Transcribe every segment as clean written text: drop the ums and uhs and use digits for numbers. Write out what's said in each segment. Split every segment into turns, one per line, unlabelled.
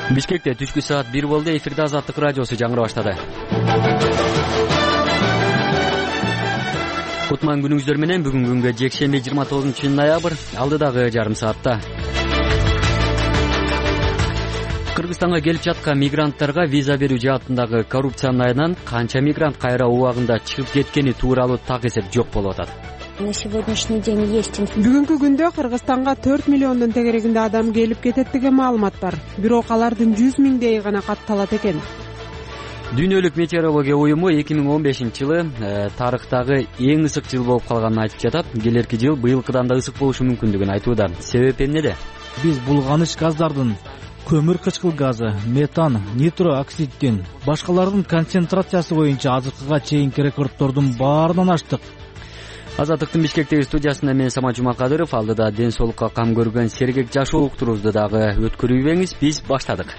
Бишкекте түшкү саат 1 болду. Эфирде Азаттык радиосу жаңыра баштады. Кутман күнүңүздөр менен бүгүнкү күнгө жекшемби 29 ноябрь алдыдагы жарым саатта. Кыргызстанга келип жаткан мигранттарга виза берүү жаатындагы коррупциянын айынан канча мигрант кайра убагында чыгып кеткени тууралуу так эсеп жок болуп атат.
На сегодняшний день есть
Бүгүнкү күндө Кыргызстанга 4 миллиондун тегерегинде адам келип кетет деген маалымат бар. Бирок алардын 100 миңдейи гана катталат экен.
Дүйнөлүк метеорология уюму 2015-жылы тарыхтагы эң ысык жыл болуп калганын айтып жатат. Келерки жыл быйылкыдан да ысык болушу мүмкүндүгүн айтууда. Себеп эмнеде?
Биз булганыч газдардын, көмүр кычкыл газы, метан, нитро оксиддин, башкалардын концентрациясы боюнча азыркыга чейинки рекорддордун баарынан аштык.
Азаттыктын Бишкектеги студиясында мен Самат Жумакадыров, алдыда ден соолукка кам көргөн сергек жашоо уктурубузду дагы өткөрүбеңиз. Биз баштадык.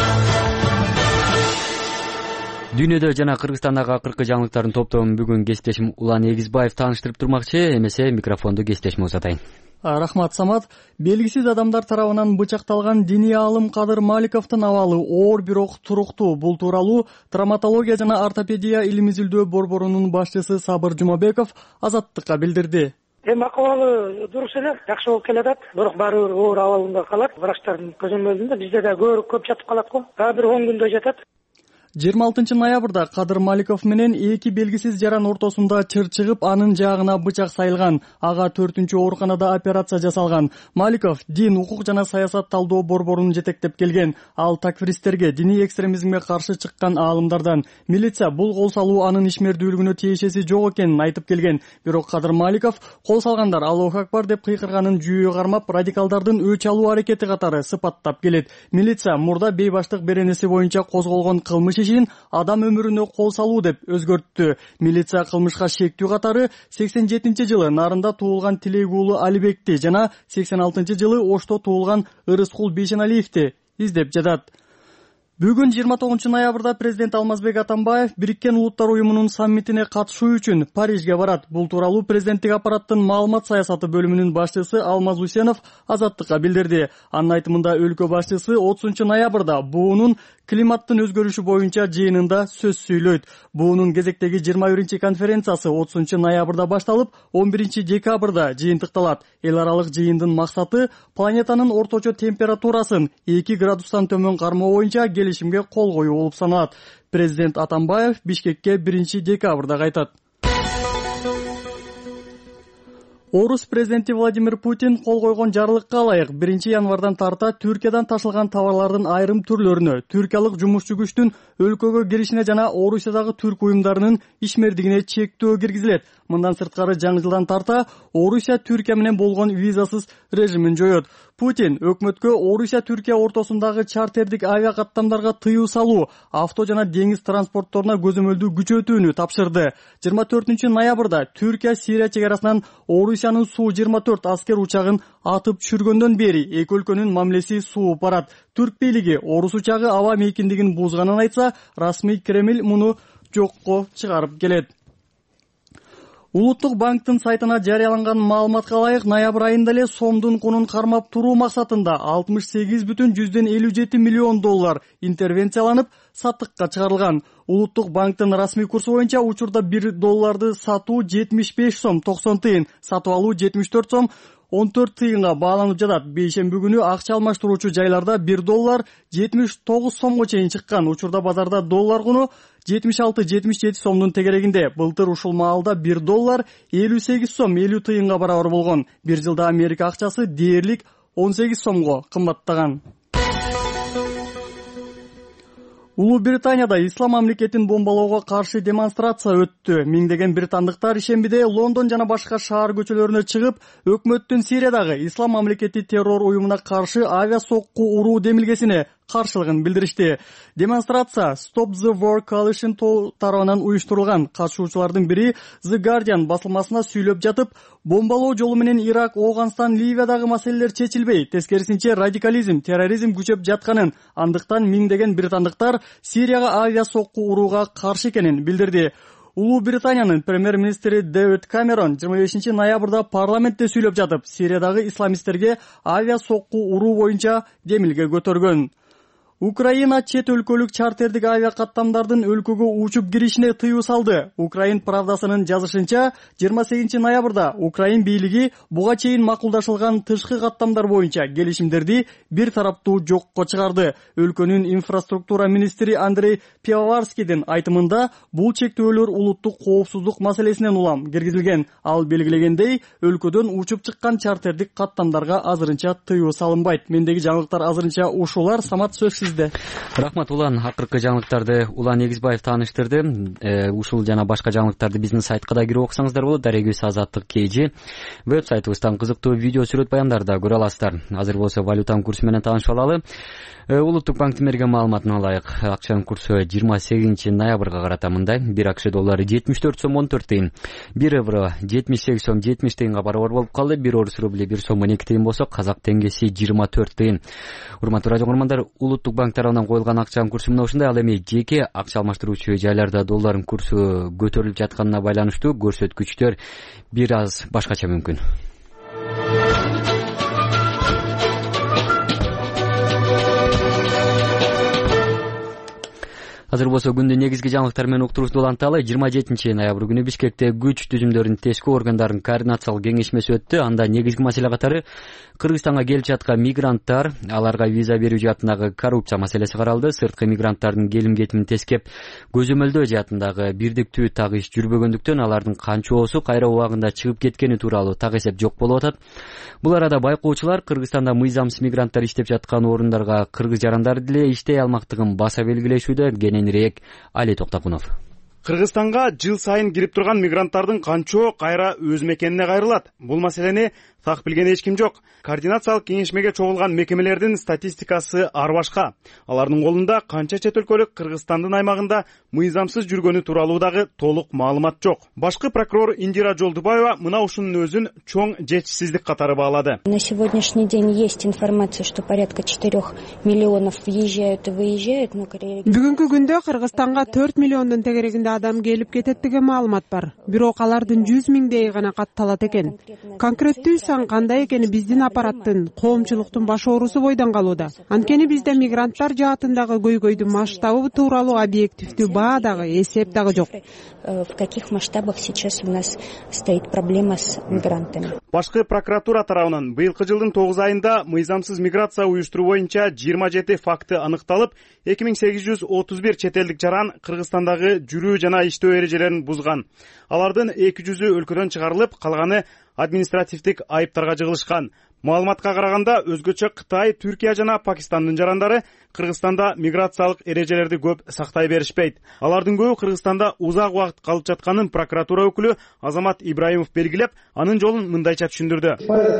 Дүйнөдө жана Кыргызстандагы акыркы жаңылыктардын топтобун бүгүн кесиптешим Улан Эгизбаев тааныштырып турмакчы. Эмесе микрофонду кесиптешиме узатайын.
Рахмат, Самат. Белгисиз адамдар тарабынан бычакталган диний аалым Кадыр Маликовдун абалы оор бирок туруктуу. Бул тууралуу травматология жана ортопедия илим изилдөө борборунун башчысы Сабыр Жумабеков Азаттыкка билдирди.
Акыбалы дурус эле, жакшы болуп келатат. Бирок баары бир оор абалында калат. Врачтардын көзөмөлүндө бизде да көп жатып калат го. Бир 10 күндө жатат.
26 ноябрда Кадыр Маликов менен эки белгисиз жаран ортосунда чыр чыгып, анын жаагына бычак сайылган. Ага 4-чү ооруканада операция жасалган. Маликов дин, укук жана саясат талдоо борборунун жетектеп келген. Ал такфиристтерге, диний экстремизмге каршы чыккан аалымдардан. Милиция бул кол салуу анын ишмердүүлүгүнө тиешеси жок экенин айтып келген. Бирок Кадыр Маликов кол салгандар Аллаху акбар деп кыйкырганын жүйөгө кармап, радикалдардын өч алуу аракети катары сыпаттап келет. Милиция мурда бейбаштык беренеси боюнча козголгон кылмыш ишин адам өмүрүнө кол салуу деп өзгөрттү. Милиция кылмышка шектүү катары 87-жылы Нарында туулган Тилек уулу Алибекти жана 86-жылы Ошто туулган Ырыскул Бейшеналиевди издеп жатат. Бүгүн 29 ноябрда президент Алмазбек Атамбаев Бириккен Улуттар уюмунун саммитине катышуу үчүн Парижге барат. Бул тууралуу президенттик аппараттын маалымат саясаты бөлүмүнүн башчысы Алмаз Усенов Азаттыкка билдирди. Анын айтымында өлкө башчысы 30 ноябрда буунун климаттын өзгөрүшү боюнча жыйынында сөз сүйлөйт. Буунун кезектеги 21-чи конференциясы 30 ноябрда башталып, 11 декабрда жыйынтыкталат. Эл аралык жыйындын максаты планетанын орточо температурасын 2 градустан төмөн кармоо боюнча келишимге кол коюу болуп саналат. Президент Атамбаев Бишкекке 1 декабрда кайтат. Орус президенти Владимир Путин кол койгон жарлыкка ылайык 1 январдан тарта Түркиядан ташылган товарлардын айрым түрлөрүнө, түркиялык жумушчу күчтүн өлкөгө киришине жана Орусиядагы түрк уюмдарынын ишмердигине чектөө киргизилет. Мындан сырткары жаңы жылдан тарта Орусия Түркия менен болгон визасыз режимин жоет. Путин өкмөткө Орусия-Түркия ортосундагы чартердик авиа каттамдарга тыюу салуу, авто жана деңиз транспортторуна көзөмөлдү күчөтүүнү тапшырды. 24 ноябрда Түркия Сирия чегарасынан Орусиянын Су-24 аскер учагын атып түшүргөндөн бери эки өлкөнүн мамилеси сууп барат. Түрк бийлиги Орус учагы аба мейкиндигин бузганын айтса, расмий Кремль муну жокко чыгарып келет. Улуттук банктын сайтына жарыяланган маалыматка ылайык, ноябрь айында эле сомдун кунун кармап туруу максатында 68,57 миллион доллар интервенцияланып сатыкка чыгарылган. Улуттук банктын расмий курсу боюнча учурда 1 долларды сатуу 75 сом 90 тыйын, сатып алуу 74 сом 14 тыйынга бааланып жатат. Бейшемби күнү акча алмаштыруучу жайларда 1 доллар 79 сомго чейин чыккан. Учурда базарда доллар куну 76-77 сомдун тегерегинде. Былтыр ушул маалда 1 доллар 58 сом 50 тыйынга барабар болгон. Бир жылда Америка акчасы дээрлик 18 сомго кымбаттаган. Улуу Британияда ислам мамлекетин бомбалоого каршы демонстрация өттү. Миңдеген британдыктар ишембиде Лондон жана башка шаар көчөлөрүнө чыгып, өкмөттүн Сириядагы ислам мамлекети террор уюмуна каршы авиа сокку уруу демилгесине каршылыгын билдиришти. Демонстрация Stop the War Coalition тарабынан уюштурулган. Катышуучулардын бири The Guardian басылмасына сүйлөп жатып, бомбалоо жолу менен Ирак, Афганистан, Ливиядагы маселелер чечилбей, тескерисинче радикализм, терроризм күчөп жатканын, андыктан миңдеген британдыктар Сирияга авиа сокку урууга каршы экенин билдирди. Улуу Британиянын премьер-министри Дэвид Камерон 25 ноябрда парламентте сүйлөп жатып, Сириядагы исламисттерге авиа сокку уруу боюнча демилге көтөргөн. Украина чет өлкөлүк чартердик авиакаттамдардын өлкөгө учуп киришине тыюу салды. Украин правдасынын жазышынча 28 ноябрда Украин бийлиги буга чейин макулдашылган тышкы каттамдар боюнча келишимдерди бир тараптуу жокко чыгарды. Өлкөнүн инфраструктура министри Андрей Пивоварскийдин айтымында бул чектөөлөр улуттук коопсуздук маселесинен улам киргизилген. Ал белгилегендей, өлкөдөн учуп чыккан чартердик каттамдарга азырынча тыюу салынбайт. Мендеги жаңылыктар азырынча ушулар. Самат сөз.
Рахмат Улан, акыркы жаңылыктарды Улан Эгизбаев тааныштырды. Ушул жана башка жаңылыктарды биздин сайтка да кирип окусаңыздар болот. Дарегүз Азаттык KG веб сайтыбыздан кызыктуу видео сүрөт баяндарды да көрө аласыздар. Азыр болсо валютанын курсу менен таанышып алалы. Улуттук банктын берген маалыматына ылайык, акчанын курсу 28 ноябрга карата мындай: 1 акш доллары 74 сом 14 тыйын, 1 евро 78 сом 70 тыйынга барабар болуп калды, 1 орус рубли 1 сом 12 тыйын болсо, казак теңгеси 24 тыйын. Урматтуу радио көрөрмандар, улуттук банк тарабынан коюлган акчанын курсу мына ушундай. Ал эми жеке акча алмаштыруучу жайларда доллардын курсу көтөрүлүп жатканына байланыштуу көрсөткүчтөр бир аз башкача мүмкүн. Азыр болсо күндүн негизги жаңылыктары менен уктуруубузду уланталы. 27 ноябрь күнү Бишкекте күч түзүмдөрүнүн тешки органдарынын координациялык кеңешмеси өттү. Анда негизги маселе катары Кыргызстанга келип жаткан мигранттар, аларга виза берүү жаатындагы коррупция маселеси каралды. Сырткы мигранттардын келим кетимин тескеп көзөмөлдөө жаатындагы бирдиктүү так иш жүрбөгөндүктөн алардын канчоосу кайра убагында чыгып кеткени тууралуу так эсеп жок болуп атат. Бул арада байкоочулар Кыргызстанда мыйзамсыз мигранттар иштеп жаткан орундарга кыргыз жарандары деле иштей алмактыгын баса белгилешүүдө. Кененирээк Али Токтакунов.
Кыргызстанга жыл сайын кирип турган мигранттардын канчоо кайра өз мекенине кайрылат? Бул маселени так билген эч ким жок. Координациялык кеңешмеге чогулган мекемелердин статистикасы ар башка. Алардын колунда канча чет өлкөлүк Кыргызстандын аймагында мыйзамсыз жүргөнү тууралуу дагы толук маалымат жок. Башкы прокурор Индира Жолдубаева мына ушунун өзүн чоң жетишсиздик катары баалады.
На сегодняшний день есть информация, что порядка 4 миллионов въезжают и выезжают, но
Бүгүнкү күндө Кыргызстанга 4 миллиондун тегерегинде адам келип кетет деген маалымат бар. Бирок алардын 100 миңдей гана катталат экен. Конкреттүү сан кандай экени биздин аппараттын, коомчулуктун баш оорусу бойдон калууда. Анткени бизде мигранттар жаатындагы көйгөйдүн масштабы тууралуу объективдүү баа дагы, эсеп дагы жок.
В каких масштабах сейчас у нас стоит проблема с мигрантами?
Башкы прокуратура тарабынан быйылкы жылдын 9 айында мыйзамсыз миграция уюштуруу боюнча 27 факты аныкталып, 2831 чет элдик жаран Кыргызстандагы жүрүү жана иштөө эрежелерин бузган. Алардын 200-ü өлкөдөн чыгарылып, калганы административдик айыптарга жыгылышкан. Маалыматка караганда өзгөчө Кытай, Түркия жана Пакистандын жарандары Кыргызстанда миграциялык эрежелерди көп сактай беришпейт. Алардын көбү Кыргызстанда узак убакыт калып жатканын прокуратура өкүлү Азамат Ибраимов белгилеп, анын жолун мындайча түшүндүрдү.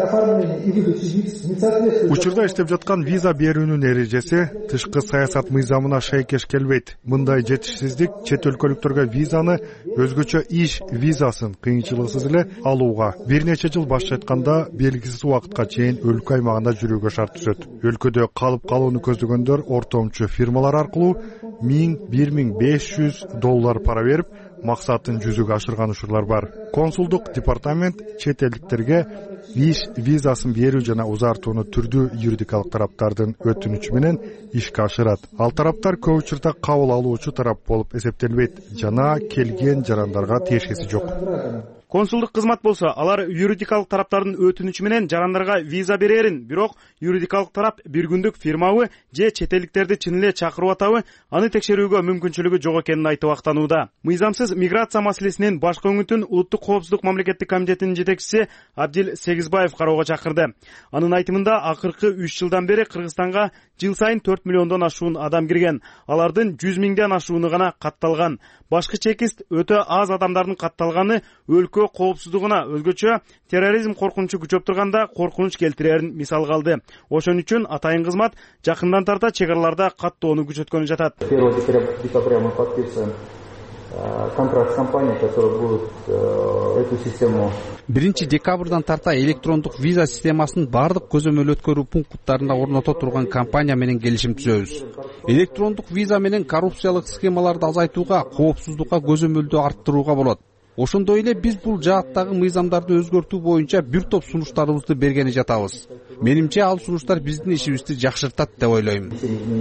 Учурда иштеп жаткан виза берүүнүн эрежеси тышкы саясат мыйзамына шейкеш келбейт. Мындай жетишсиздик чет өлкөлүктөргө визаны өзгөчө иш визасын кыйынчылыксыз эле алууга бир нече жыл баш айтканда белгисиз убакытка чейин өлкө аймагында жүрүүгө шарт түзөт. Өлкөдө калып калууну көздөгөндөр ортомчу фирмалар аркылуу 1000–1500 доллар пара берип, максатын жүзүгө ашырган учурлар бар. Консулдук департамент чет элдиктерге иш визасын берүү жана узартууну түрдүү юридикалык тараптардын өтүнүчү менен ишке ашырат. Ал тараптар көп учурда кабыл алуучу тарап болуп эсептелбейт жана келген жарандарга тиешеси жок.
Консулдук кызмат болсо, алар юридикалык тараптардын өтүнүчү менен жарандарга виза берерин, бирок юридикалык тарап бир күндүк фирмабы же чет элдиктерди чын эле чакырып атабы, аны текшерүүгө мүмкүнчүлүгү жок экенин айтып актанууда. Мыйзамсыз миграция маселесинин башкы өңүтүн Улуттук коопсуздук мамлекеттик комитетинин жетекчиси Абдил Сегизбаев кароого чакырды. Анын айтымында акыркы 3 жылдан бери Кыргызстанга жыл сайын 4 миллиондон ашуун адам кирген. Алардын 100 миңден ашууну гана катталган. Башкы чекист өтө аз адамдардын катталганы өлкө коопсуздугуна, өзгөчө терроризм коркунучу күчөп турганда коркунуч келтирерин мисал калды. Ошон үчүн атайын кызмат жакындан тарта чек араларда каттоону күчөткөнү жатат.
1 декабря мы подписываем контракт с компанией, которая будет эту систему.
1 декабрдан тарта электрондук виза системасын бардык көзөмөл өткөрүү пункттарында орното турган компания менен келишим түзөбүз. Электрондук виза менен коррупциялык схемаларды азайтууга, коопсуздукка көзөмөлдү арттырууга болот. ошондой эле биз бул жааттагы мыйзамдарды өзгөртүү боюнча бир топ сунуштарыбызды бергени жатабыз. Менимче ал сунуштар биздин ишибизди жакшыртат деп ойлойм.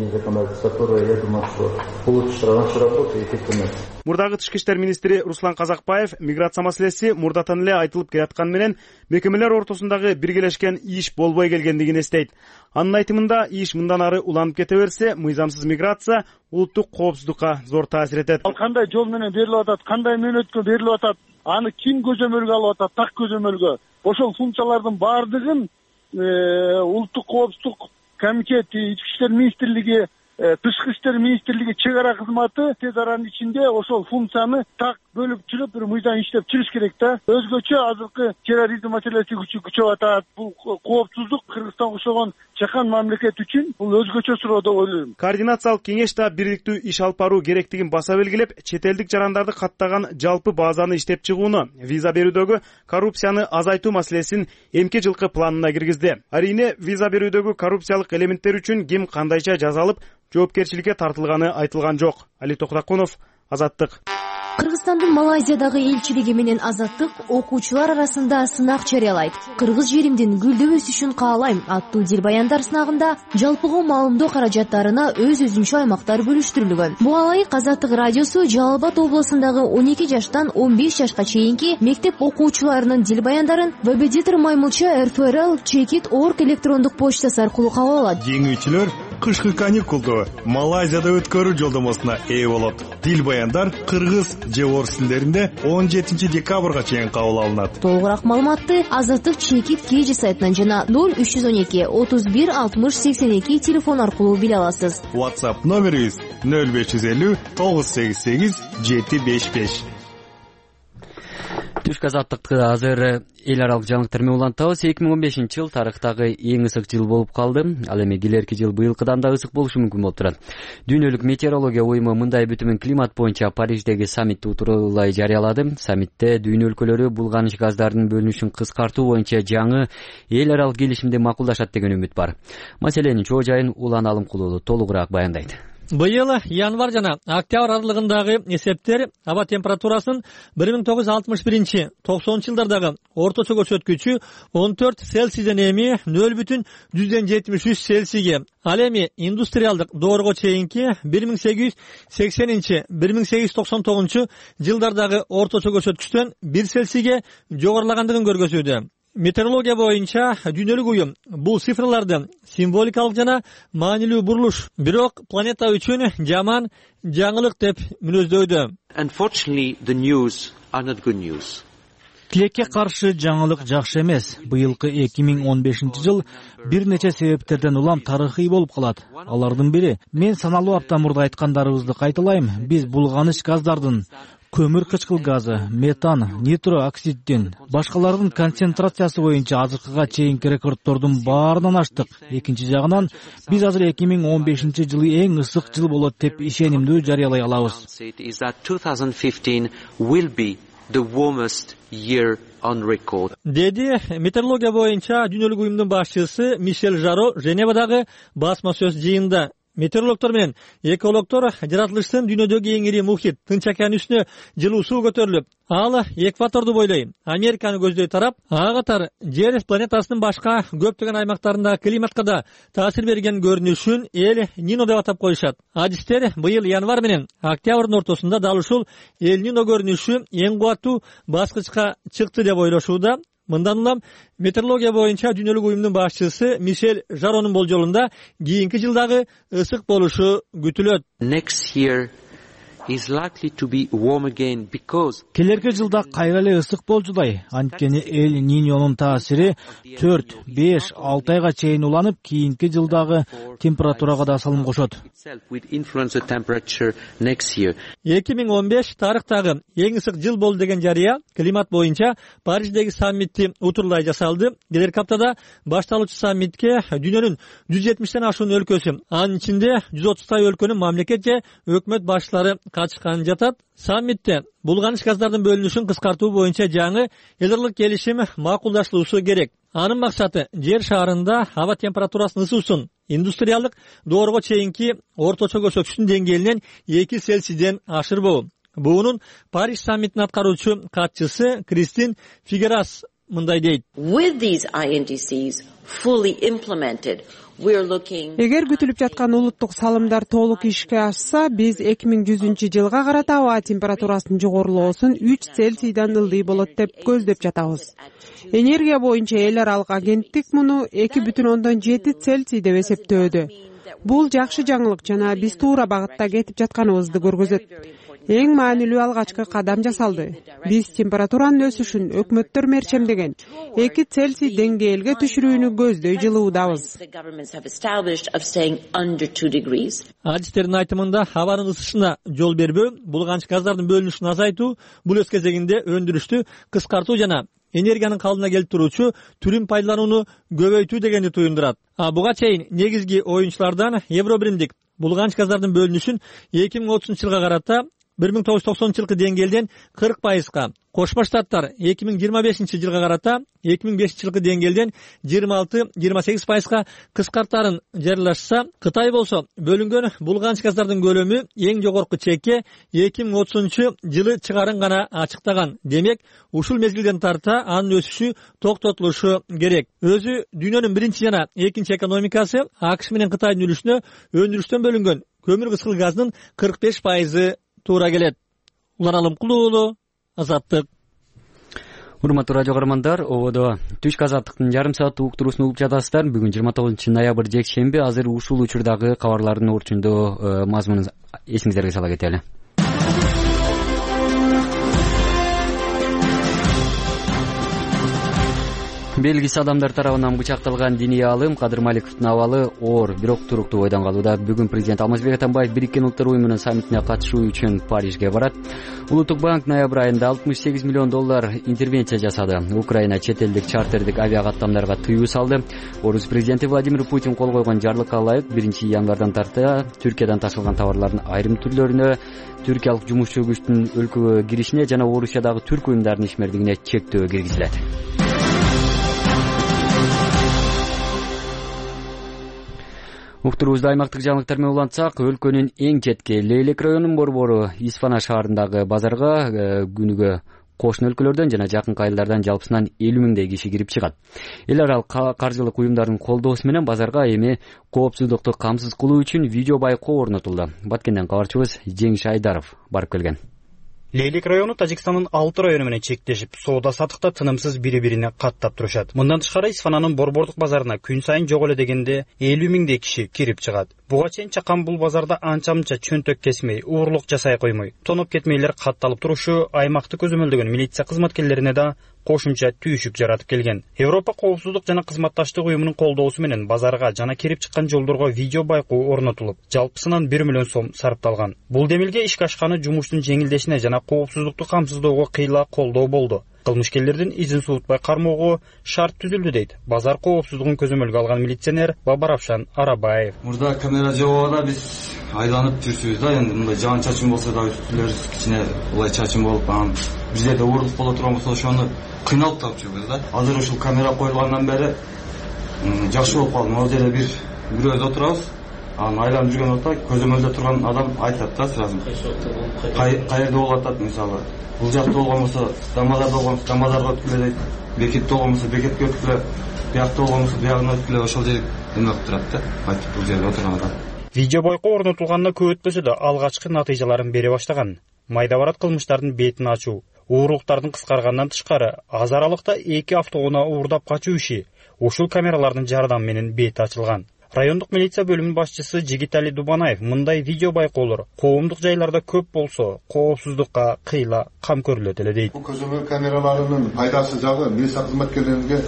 Мурдагы тышкы иштер министри Руслан Казакбаев миграция маселеси мурдатан эле айтылып келатканы менен мекемелер ортосундагы биргелешкен иш болбой келгендигин эстейт. Анын айтымында иш мындан ары уланып кете берсе, мыйзамсыз миграция улуттук коопсуздукка зор таасир этет.
Ал кандай жол менен берилип атат, кандай мөөнөткө берилип атат, аны ким көзөмөлгө алып атат, так көзөмөлгө. Ошол функциялардын баардыгын улуттук коопсуздук комитети, ички иштер министрлиги, тышкы иштер министрлиги, чек ара кызматы тез аранын ичинде ошол функцияны так бөлүп чыгып бир мыйзам иштеп чыгыш керек да. Өзгөчө азыркы терроризм маселеси күчөп атат. Бул коопсуздук Кыргызстанга окшогон чакан мамлекет үчүн бул өзгөчө суроо деп ойлойм.
Координациялык кеңеш да бириктүү иш алып баруу керектигин баса белгилеп, чет элдик жарандарды каттаган жалпы базаны иштеп чыгууну, виза берүүдөгү коррупцияны азайтуу маселесин эмки жылкы планына киргизди. Арине виза берүүдөгү коррупциялык элементтер үчүн ким кандайча жазалып, жоопкерчиликке тартылганы айтылган жок. Али Токтакунов, Азаттык.
Кыргызстандын Малайзиядагы элчилиги менен Азаттык окуучулар арасында сынак жарыялайт. Кыргыз жеримдин гүлдөп өсүшүн каалайм аттуу дилбаяндар сынагында жалпыга маалымдоо каражаттарына өз-өзүнчө аймактар бөлүштүрүлгөн. Буга ылайык Азаттык радиосу Жалал Абад облусундагы 12 жаштан 15 жашка чейинки мектеп окуучуларынын дилбаяндарын Вебедитер Маймылча РФРL-Checkit.org электрондук почтасы аркылуу кабыл алат.
Жеңүүчүлөр кышкы каникулду Малайзияда өткөрүү жолдомосуна ээ болот. Дилбаяндар кыргыз же орус тилдеринде 17 декабрга чейин кабыл алынат.
Толугураак маалыматты Азаттык Checkit KG сайтынан жана 0312 31 60 82 телефон аркылуу биле аласыз.
WhatsApp номерибиз 0550 988 755.
Түшкү Азаттыкты азыр эл аралык жаңылыктар менен улантабыз. 2015-жыл тарыхтагы эң ысык жыл болуп калды. Ал эми келерки жыл быйылкыдан да ысык болушу мүмкүн болуп турат. Дүйнөлүк метеорология уюму мындай бүтүмүн климат боюнча Париждеги саммитти утурлай жарыялады. Саммитте дүйнө өлкөлөрү булганыч газдардын бөлүнүшүн кыскартуу боюнча жаңы эл аралык келишимди макулдашат деген үмүт бар. Маселенин чоо жайын Улан Алымкулуу толугураак баяндайт.
Быйыл январь жана октябрь аралыгындагы эсептер аба температурасын 1961-90 жылдардагы орточо көрсөткүчү 14 Цельсийден эми 0,73 Цельсийге, ал эми индустриалдык доорго чейинки 1880-1899 жылдардагы орточо көрсөткүчтөн 1 Цельсийге жогорулагандыгын көргөзүүдө. Метеорология боюнча дүйнөлүк уюм бул цифрларды символикалык жана маанилүү бурулуш, бирок планета үчүн жаман жаңылык деп мүнөздөйдү.
Unfortunately, the news are not good news.
Тилекке каршы жаңылык жакшы эмес. Быйылкы 2015 бир нече себептерден улам тарыхый болуп калат. Алардын бири, мен саналуу апта мурда айткандарыбызды кайталайм. Биз булганыч газдардын көмүр кычкыл газы, метан, нитрооксиддин, башкалардын концентрациясы боюнча азыркыга чейинки рекордтордун баарынан аштык. Экинчи жагынан, биз азыр 2015 жылы эң ысык жыл болот деп ишенимдүү жарыялай алабыз.
Деди метеорология боюнча дүйнөлүк уюмдун башчысы Мишель Жаро Женевадагы басма сөз жыйында. Метеорологтор менен экологтор жаратылыштын дүйнөдөгү эң ири мухит Тынч океан үстүнө жылуу суу көтөрүлүп, ал экваторду бойлой Американы көздөй тарап, ага катар жер планетасынын башка көптөгөн аймактарындагы климатка да таасир берген көрүнүшүн Эл Нино деп атап коюшат. Адистер быйыл январь менен октябрдын ортосунда дал ушул Эл Нино көрүнүшү эң кубаттуу баскычка чыкты деп ойлошууда. Мындан улам метеорология боюнча дүйнөлүк уюмдун башчысы Мишель Жаронун болжолунда кийинки жылдагы ысык болушу күтүлөт.
Келерки жылда кайра эле ысык болжудай. Анткени Эл Ниньонун таасири 4, 5, 6 айга чейин уланып, кийинки жылдагы температурага да салым кошот.
2015 тарыхтагы эң ысык жыл болду деген жарыя климат боюнча Париждеги саммитти утурлай жасалды. Келерки аптада башталуучу саммитке дүйнөнүн 170тен ашуун өлкөсү, анын ичинде 130 өлкөнүн мамлекет же өкмөт башчылары катышкан жатат. Саммитте булганыч газдардын бөлүнүшүн кыскартуу боюнча жаңы эл аралык келишим макулдашылуусу керек. Анын максаты жер шаарында аба температурасынын ысуусун индустриалдык доорго чейинки орточо көрсөткүчтүн деңгээлинен 2 Цельсийден ашырбоо. буунун Париж саммитин аткаруучу катчысы Кристин Фигерас мындай дейт.
With these INDCs fully implemented,
эгер күтүлүп жаткан улуттук салымдар толук ишке ашса, биз 2100-жылга карата аба температурасынын жогорулоосун 3 Цельсийдан ылдый болот деп көздөп жатабыз. Энергия боюнча эл аралык агенттик муну 2,7 Цельсий деп эсептөөдө. Бул жакшы жаңылык жана биз туура багытта кетип жатканыбызды көргөзөт. Эң маанилүү алгачкы кадам жасалды. Биз температуранын өсүшүн өкмөттөр мерчемдеген 2 Цельсий деңгээлге түшүрүүнү көздөй жылуудабыз.
Адистердин айтымында абанын ысышына жол бербөө, булганыч газдардын бөлүнүшүн азайтуу, бул өз кезегинде өндүрүштү кыскартуу жана энергиянын калдына келип туруучу түрүн пайдаланууну көбөйтүү дегенди туюндурат. Буга чейин негизги оюнчулардан Евробиримдик булганыч газдардын бөлүнүшүн 2030-жылга карата 1990-жылкы деңгээлден 40%га, Кошмо Штаттар 2025-жылга карата 2005-жылкы деңгээлден 26-28%га кыскартарын жарыялашса, Кытай болсо бөлүнгөн булганыч газдардын көлөмү эң жогорку чекке 2030-жылы чыгарын гана ачыктаган. Демек, ушул мезгилден тарта анын өсүшү токтотулушу керек. Өзү дүйнөнүн биринчи жана экинчи экономикасы АКШ менен Кытайдын үлүшүнө өндүрүштөн бөлүнгөн көмүр кыскыл газынын 45% туура келет. Улан Алымкулуу уулу, Азаттык.
Урматтуу радио көрөрмандар, ободо түшкү Азаттыктын жарым сааттык уктуруусун угуп жатасыздар. Бүгүн 29-ноябрь жекшемби. Азыр ушул учурдагы кабарлардын орчундо мазмунун эсиңиздерге сала кетели. Белгисиз адамдар тарабынан бычакталган диний аалым Кадыр Маликовдун абалы оор, бирок туруктуу бойдон калууда. Бүгүн президент Алмазбек Атамбаев Бириккен Улуттар уюмунун саммитине катышуу үчүн Парижге барат. Улуттук банк ноябрь айында $68 миллион интервенция жасады. Украина чет элдик чартердик авиа каттамдарга тыюу салды. Орус президенти Владимир Путин кол койгон жарлыкка ылайык 1-январдан тарта Түркиядан ташылган товарлардын айрым түрлөрүнө, түркиялык жумушчу күчтүн өлкөгө киришине жана Орусиядагы түрк уюмдарынын ишмердигине чектөө киргизилет. Уктуруубузду аймактык жаңылыктар менен улантсак, өлкөнүн эң четки Лейлек районунун борбору Исфана шаарындагы базарга күнүгө кошуна өлкөлөрдөн жана жакынкы айылдардан жалпысынан 50 миңдей киши кирип чыгат. Эл аралык каржылык уюмдардын колдоосу менен базарга эми коопсуздукту камсыз кылуу үчүн видео байкоо орнотулду. Баткенден кабарчыбыз Жеңиш Айдаров барып келген.
Лейлек району Тажикстандын 6 району менен чектешип, соода сатыкта тынымсыз бири-бирине каттап турушат. Мындан тышкары Исфананын борбордук базарына күн сайын жок эле дегенде 50 миңдей киши кирип чыгат. Буга чейин чакан бул базарда анча-мынча чөнтөк кесмей, уурлук жасай коймой, тоноп кетмейлер катталып турушу аймакты көзөмөлдөгөн милиция кызматкерлерине да кошумча түйүшүк жаратып келген. Европа коопсуздук жана кызматташтык уюмунун колдоосу менен базарга жана кирип чыккан жолдорго видео байкоо орнотулуп, жалпысынан 1 миллион сом сарпталган. Бул демилге ишке ашканы жумуштун жеңилдешине жана коопсуздукту камсыздоого кыйла колдоо болду. Кылмышкерлердин изин суутпай кармоого шарт түзүлдү дейт базар коопсуздугун көзөмөлгө алган милиционер Бабаравшан Арабаев.
Мурда камера жабыгында биз айланып жүрсүбүз да, эми мындай жаан чачын болсо да үстүлөр кичине улай чачын болуп, анан биздерде оорлук боло турган болсо ошону кыйналып таап жүрбүз да. Азыр ушул камера коюлгандан бери жакшы болуп калды. Могу жерде бирөөбүз отурабыз. Анан айланып жүргөн учурда көзөмөлдө турган адам айтат да сразу. Каерде болуп атат, мисалы. Бул жакта болгон болсо Дамазарда болгон болсо Дамазарга өткүлө дейт. Бекетте болгон болсо Бекетке өткүлө, биякта болгон болсо биягына өткүлө, ошол жер эме кылып турат да. Айтып бул жерде отурган адам.
Видео байкоо орнотулганына көп өтпөсө да алгачкы натыйжаларын бере баштаган. Майда барат кылмыштардын бетин ачуу, уурлуктардын кыскаргандан тышкары аз аралыкта 2 автоунаа уурдап качуу иши ушул камералардын жардамы менен бети ачылган. Райондук милиция бөлүмүнүн башчысы Жигитали Дубанаев мындай видео байкоолор коомдук жайларда көп болсо, коопсуздукка кыйла кам көрүлөт эле дейт.
Бул көзөмөл камераларынын пайдасы жагы милиция кызматкерлеринге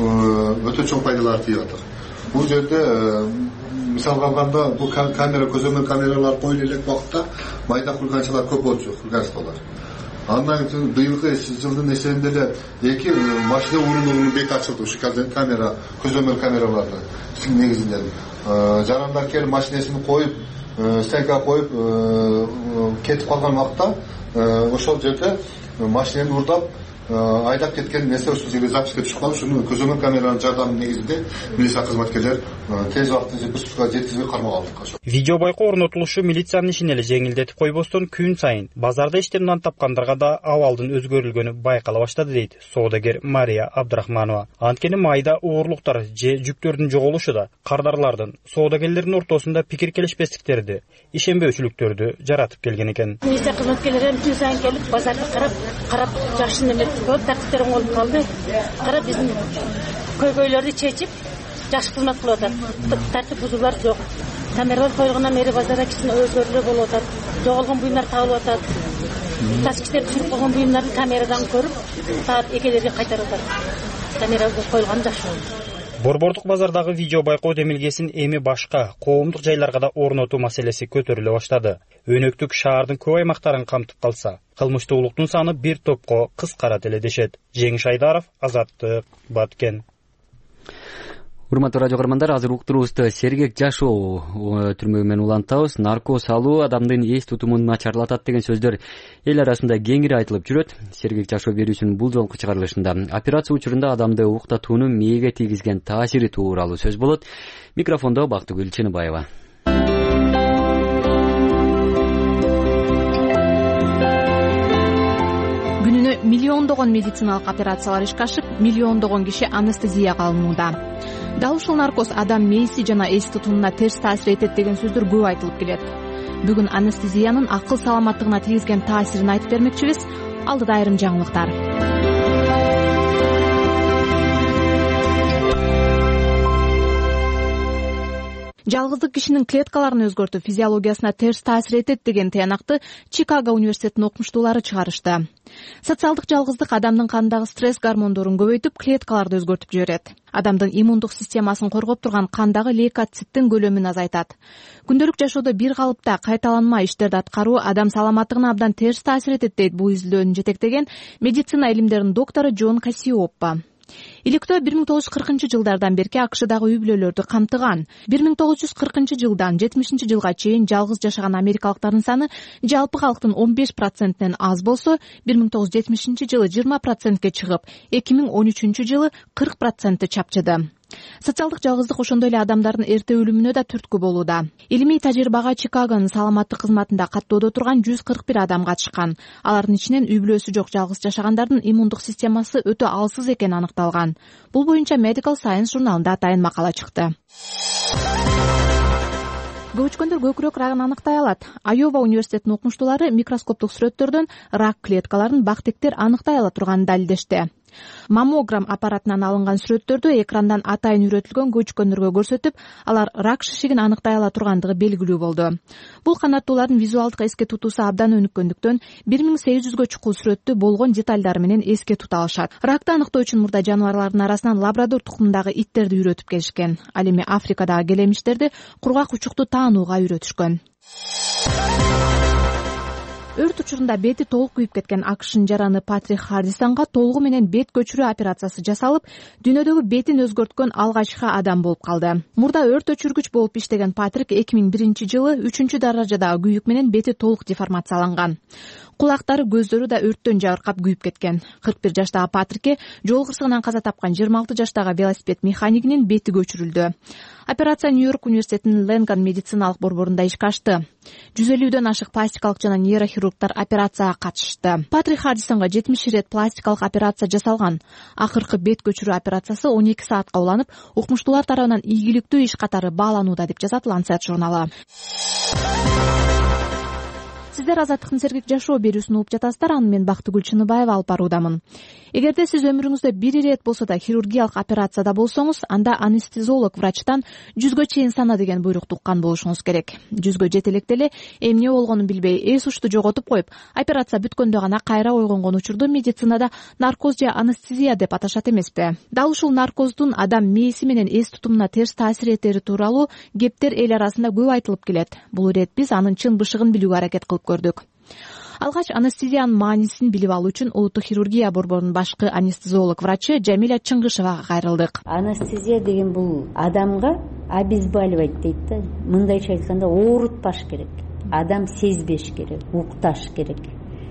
өтө чоң пайдалар тийип атат. Бул жерде мисалга алганда бул камера көзөмөл камералар коюлуп элек убакытта майда курганчылар көп болчу, курганчылар. Андан кийин быйылкы жылдын эсебинде эле 2 машина урунунун бети ачылды ушу камера көзөмөл камераларды. Негизинде жарандар келип машинесин коюп, стенка коюп кетип калган убакта ошол жерде машинени урдап айдап кеткен нерсе ушул жерге записке түшүп калып, ушуну көзөмөл камеранын жардамы негизинде милиция кызматкерлер тез убакытта бир жеткизбей кармап алдык.
Видео байкоо орнотулушу милициянын ишин эле жеңилдетип койбостон, күн сайын базарда иштен унан тапкандарга да абалдын өзгөрүлгөнү байкала баштады дейт соодагер Мария Абдрахманова. Анткени майда оорлуктар же жүктөрдүн жоголушу да кардарлардын соодагерлердин ортосунда пикир келишпестиктерди, ишенбөөчүлүктөрдү жаратып келген экен.
Милиция кызматкерлери күн сайын келип базарды карап жакшы неме көп тартиптер болуп калды. Карап биздин көйгөйлөрдү чечип жакшы кызмат кылып атат. Тартип бузуулар жок. Камералар коюлгандан бери базарда кичине өзгөрүүлөр болуп атат. Жоголгон буюмдар табылып атат. Ташкиштер түшүрүп койгон буюмдарды камерадан көрүп, саат 2-лерге кайтарып атат. Камерага коюлганы жакшы болду.
Борбордук базардагы видео байкоо демилгесин эми башка коомдук жайларга да орнотуу маселеси көтөрүлө баштады. Өнөктүк шаардын көп аймактарын камтып калса, кылмыштуулуктун саны бир топко кыскарат эле дешет. Жеңиш Айдаров, Азаттык, Баткен.
Урматтуу радио көрөрмандар, азыр уктуруубузду сергек жашоо түрмөгү менен улантабыз. Наркоз алуу адамдын эс тутумун начарлатат деген сөздөр эл арасында кеңири айтылып жүрөт. Сергек жашоо берүүсүнүн бул жолку чыгарылышында операция учурунда адамды уктатуунун мээге тийгизген таасири тууралуу сөз болот. Микрофондо Бактыгүл Чыныбаева.
Күнүнө миллиондогон медициналык операциялар ишке ашып, миллиондогон киши анестезияга алынууда. Дал ушул наркоз адам мээси жана эс тутумуна терс таасир этет деген сөздөр көп айтылып келет. Бүгүн анестезиянын акыл саламаттыгына тийгизген таасирин айтып бермекчибиз. Алдыда айрым жаңылыктар. Жалгыздык кишинин клеткаларын өзгөртүп, физиологиясына терс таасир этет деген тыянакты Чикаго университетинин окумуштуулары чыгарышты. Социалдык жалгыздык адамдын кандагы стресс гормондорун көбөйтүп, клеткаларды өзгөртүп жиберет. Адамдын иммундук системасын коргоп турган кандагы лейкоциттин көлөмүн азайтат. Күндөлүк жашоодо бир калыпта кайталанма иштерди аткаруу адам саламаттыгына абдан терс таасир этет дейт бул изилдөөнү жетектеген медицина илимдеринин доктору Джон Кассиоппа. Иликтөө 1940-жылдардан берки АКШдагы үй бүлөлөрдү камтыган. 1940-жылдан 70-жылга чейин жалгыз жашаган америкалыктардын саны жалпы калктын 15%нен аз болсо, 1970-жылы 20%ке чыгып, 2013-жылы 40% чапчыды. Социалдык жалгыздык ошондой эле адамдардын эрте өлүмүнө да түрткү болууда. Илимий тажрыйбага Чикагонун саламаттык кызматында каттоодо турган 141 адам катышкан. Алардын ичинен үй бүлөсү жок жалгыз жашагандардын иммундук системасы өтө алсыз экени аныкталган. Бул боюнча Medical Science журналында атайын макала чыкты. Көчкөндөр көкүрөк рагын аныктай алат. Айова университетинин окумуштуулары микроскоптук сүрөттөрдөн рак клеткаларын бактектер аныктай ала турганын далилдешти. Маммограмм аппаратынан алынган сүрөттөрдү экрандан атайын үйрөтүлгөн көчкөндөргө көрсөтүп, алар рак шишигин аныктай ала тургандыгы белгилүү болду. Бул канаттуулардын визуалдык эске тутуусу абдан өнүккөндүктөн 1800гө чукул сүрөттү болгон деталдары менен эске тута алышат. Ракты аныктоо үчүн мурда жаныбарлардын арасынан лабрадор тукумундагы иттерди үйрөтүп келишкен. Ал эми Африкадагы келемиштерди кургак учукту таанууга үйрөтүшкөн. Өрт учурунда бети толук күйүп кеткен АКШнын жараны Патрик Хардисонго толугу менен бет көчүрүү операциясы жасалып, дүйнөдөгү бетин өзгөрткөн алгачкы адам болуп калды. Мурда өрт өчүргүч болуп иштеген Патрик 2001-жылы 3-даражадагы күйүк менен бети толук деформацияланган. Кулактары, көздөрү да өрттөн жабыркап күйүп кеткен. 41 жаштагы Патрикке жол кырсыгынан каза тапкан 26 жаштагы велосипед механикинин бети көчүрүлдү. Операция Нью-Йорк университетинин Ленган медициналык борборунда ишке ашты. 150дөн ашык пластикалык жана нейрохирургдар операцияга катышты. Патрик Хардисонго 70 ирет пластикалык операция жасалган. Акыркы бет көчүрүү операциясы 12 саатка уланып, укмуштуулар тарабынан ийгиликтүү иш катары бааланууда деп жазат Lancet журналы. Сиздер Азаттыктын сергек жашоо берүүсүн угуп жатасыздар. Аны мен Бактыгүл Чыныбаева алып баруудамын. Эгерде сиз өмүрүңүздө бир ирет болсо да хирургиялык операцияда болсоңуз, анда анестезиолог врачтан 100гө чейин сана деген буйрукту уккан болушуңуз керек. 100гө жете электе эле эмне болгонун билбей, эс ушту жоготуп коюп, операция бүткөндө гана кайра ойгонгон учурду медицинада наркоз же анестезия деп аташат эмеспи? Дал ушул наркоздун адам мээси менен эс тутумуна терс таасир этери тууралуу кептер эл арасында көп айтылып келет. Бул ирет биз анын чын бышыгын билүүгө аракет кылып көрдүк. Алгач анестезиянын маанисин билип алуу үчүн улуттук хирургия борборунун башкы анестезиолог врачы Жамиля Чыңгышевага кайрылдык.
Анестезия деген бул адамга обезболивать дейт да. Мындайча айтканда оорутпаш керек. Адам сезбеш керек, укташ керек.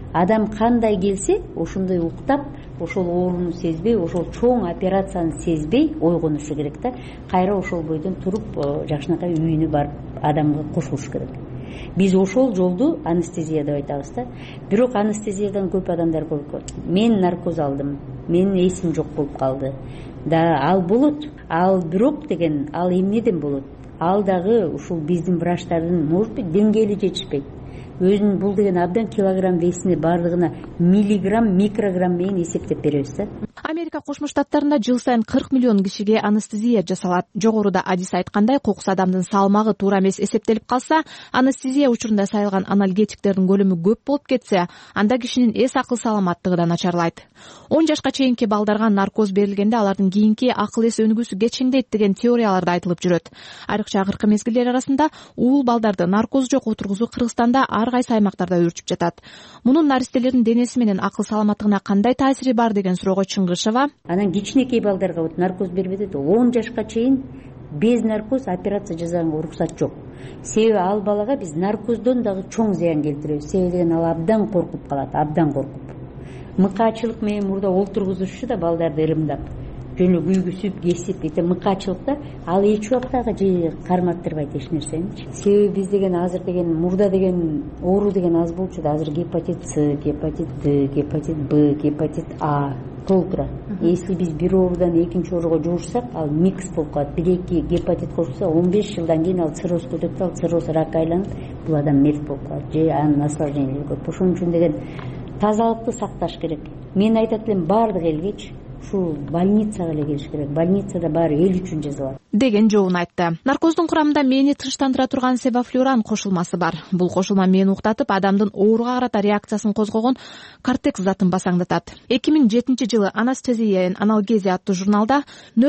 адам кандай келсе ошондой уктап, ошол ооруну сезбей, ошол чоң операцияны сезбей ойгонушу керек да. Кайра ошол бойдон туруп жакшынакай үйүнө барып адамга кошулуш керек. Биз ошол жолду анестезия деп айтабыз да. Бирок анестезиядан көп адамдар коркот. Мен наркоз алдым, менин эсим жок болуп калды. Да, ал болот. Ал бирок деген, ал эмнеден болот? Ал дагы ушул биздин врачтардын может быть деңгээли жетишпейт. Өзүнүн бул деген абдан килограмм весине бардыгына миллиграмм, микрограмм менен эсептеп беребиз да.
Америка Кошмо Штаттарында жыл сайын 40 миллион кишиге анестезия жасалат. Жогоруда адис айткандай, кокус адамдын салмагы туура эмес эсептелип калса, анестезия учурунда сайылган аналгетиктердин көлөмү көп болуп кетсе, анда кишинин эс акыл саламаттыгы да начарлайт. 10 жашка чейинки балдарга наркоз берилгенде алардын кийинки акыл эс өнүгүүсү кечеңдейт деген теориялар да айтылып жүрөт. Айрыкча акыркы мезгилдер арасында уул балдарды наркоз жок отургузуу Кыргызстанда ар кайсы аймактарда өөрчүп жатат. Мунун наристелердин денеси менен акыл саламаттыгына кандай таасири бар деген суроого Чыңгышева:
анан кичинекей балдарга вот наркоз бербедет. 10 жашка чейин без наркоз операция жасаганга уруксат жок. Себеби ал балага биз наркоздон дагы чоң зыян келтиребиз. Себеби деген ал абдан коркуп калат, абдан коркуп. Мыкаачылык менен мурда олтургузушчу да балдарды ырымдап, жөнү күйгүсүп, кесип, мыкаачылыкта ал эч убактагы же карматтырбайт эч нерсени. Себеби биз деген азыр деген мурда деген оору деген аз болчу да, азыр гепатит С, гепатит Д, гепатит Б, гепатит А толтура. Если биз бир оорудан экинчи ооруга жуурсак, ал микс болуп калат. Бир-эки гепатит кошулса, 15 жылдан кийин ал цирроз көтөрүп, ал цирроз ракка айланып, бул адам мерт болуп калат. Же анын осложнениялары көп. Ошон үчүн деген тазалыкты сакташ керек. Мен айтат элем, баардык элгечи ушул больницага эле келиш керек. Больницада баары эл үчүн жасалат
деген жообун айтты. Наркоздун курамында мээни тынчтандыра турган севафлюран кошулмасы бар. Бул кошулма мээни уктатып, адамдын ооруга карата реакциясын козгогон кортекс затын басаңдатат. 2007 жылы Anesthesia and Analgesia аттуу журналда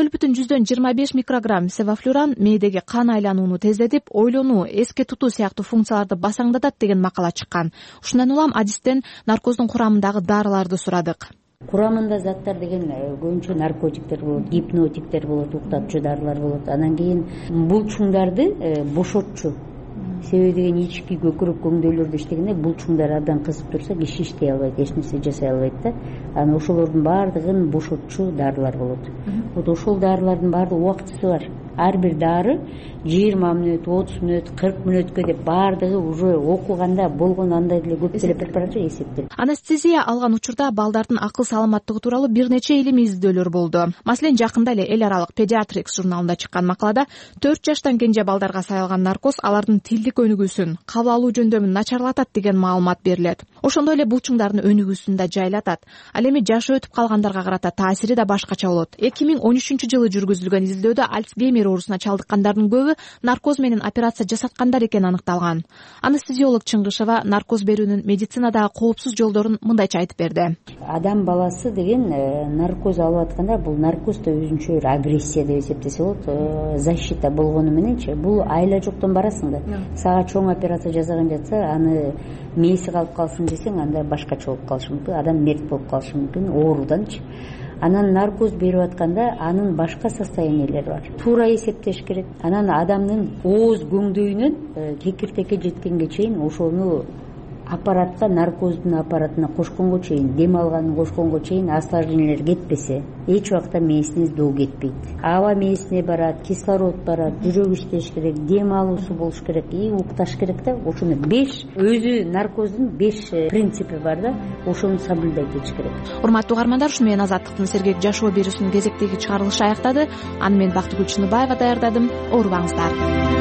0,25 микрограмм севафлюран мээдеги кан айланууну тездетип, ойлонуу, эске тутуу сыяктуу функцияларды басаңдатат деген макала чыккан. Ушундан улам адистен наркоздун курамындагы дарыларды сурадык.
Курамында заттар деген көбүнчө наркотиктер болот, гипнотиктер болот, уктатчу дарылар болот. Анан кийин булчуңдарды бошотчу. Себеби деген ички көкүрөк көңдөйлөрдө иштегенде булчуңдар абдан кызып турса, киши иштей албайт, эч нерсе жасай албайт да. Анан ошолордун баардыгын бошотчу дарылар болот. Вот ошол дарылардын баардык убактысы бар. Ар бир дары 20 мүнөт, 30 мүнөт, 40 мүнөткө деп баардыгы уже окуганда болгон андай деле көп деле препарат эсептелет.
Анестезия алган учурда балдардын акыл саламаттыгы тууралуу бир нече илимий изилдөөлөр болду. Маселен, жакында эле эл аралык Pediatrics журналында чыккан макалада 4 жаштан кенже балдарга сайылган наркоз алардын тилдик өнүгүүсүн, кабыл алуу жөндөмүн начарлатат деген маалымат берилет. Ошондой эле булчуңдардын өнүгүүсүн да жайлатат. Ал эми жашы өтүп калгандарга карата таасири да башкача болот. 2013 жылы жүргүзүлгөн изилдөөдө Альцгеймер оорусуна чалдыккандардын көбү наркоз менен операция жасаткандар экени аныкталган. Анестезиолог Чыңгышева наркоз берүүнүн медицинадагы коопсуз жолдорун мындайча айтып берди.
Адам баласы деген наркоз алып атканда, бул наркоз да өзүнчө бир агрессия деп эсептесе болот. Защита болгону мененчи, бул айла жоктон барасың да. Сага чоң операция жасаган жатса, аны мээси калып калсын десең, анда башкача болуп калышы мүмкүн, адам мерт болуп калышы мүмкүн ооруданчы. Анан наркоз берип атканда анын башка состояниялары бар. Туура эсептеш керек. Анан адамдын ооз көңдөйүнөн кекиртекке жеткенге чейин ошону аппаратка, наркоздун аппаратына кошконго чейин, дем алганын кошконго чейин осложнениялер кетпесе, эч убакта мээсине доо кетпейт. Аба мээсине барат, кислород барат, жүрөк иштеш керек, дем алуусу болуш керек, укташ керек да. Ошону 5 өзү наркоздун 5 принципи бар да, ошону соблюдать этиш керек.
Урматтуу угармандар, ушу менен Азаттыктын Сергек жашоо берүүсүнүн кезектеги чыгарылышы аяктады. Аны мен Бактыгүл Чыныбаева даярдадым. Оорубаңыздар.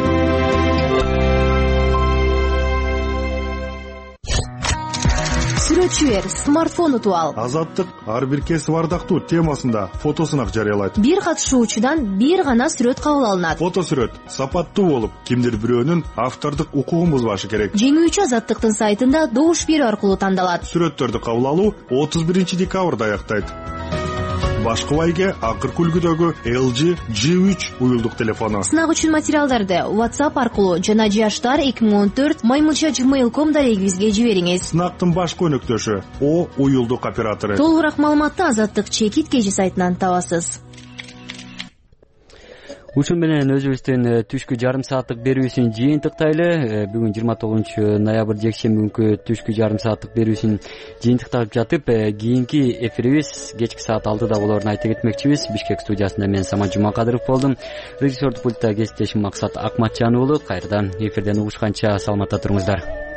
Сүрөтчү бер, смартфон утуп ал.
Азаттык ар бир кесип ардактуу темасында фотосунак жарыялайт.
Бир катышуучудан бир гана сүрөт кабыл алынат.
Фотосүрөт сапаттуу болуп, кимдир бирөөнүн автордук укугун бузбашы керек.
Жеңүүчү Азаттыктын сайтында добуш берүү аркылуу тандалат.
Сүрөттөрдү кабыл алуу 31 декабрда аяктайт. Башкы байге акыркы үлгүдөгү LG G3 уюлдук телефону.
Сынак үчүн материалдарды WhatsApp аркылуу жана jashtar2014@gmail.com дарегибизге жибериңиз.
Сынактын башкы өнөктөшү О уюлдук оператору.
Толугураак маалыматты Азаттык чекит кежи сайтынан табасыз.
ушун менен өзүбүздүн түшкү жарым сааттык берүүсүн жыйынтыктайлы. Бүгүн 29 ноябрь жекшемби күнкү түшкү жарым сааттык берүүсүн жыйынтыктап жатып, кийинки эфирибиз кечки саат 6да болоорун айта кетмекчибиз. Бишкек студиясында мен Самат Жумакадыров болдум. Режиссердик пультта кесиптешим Максат Акматжанов болду. Кайрадан эфирден угушканча саламатта туруңуздар.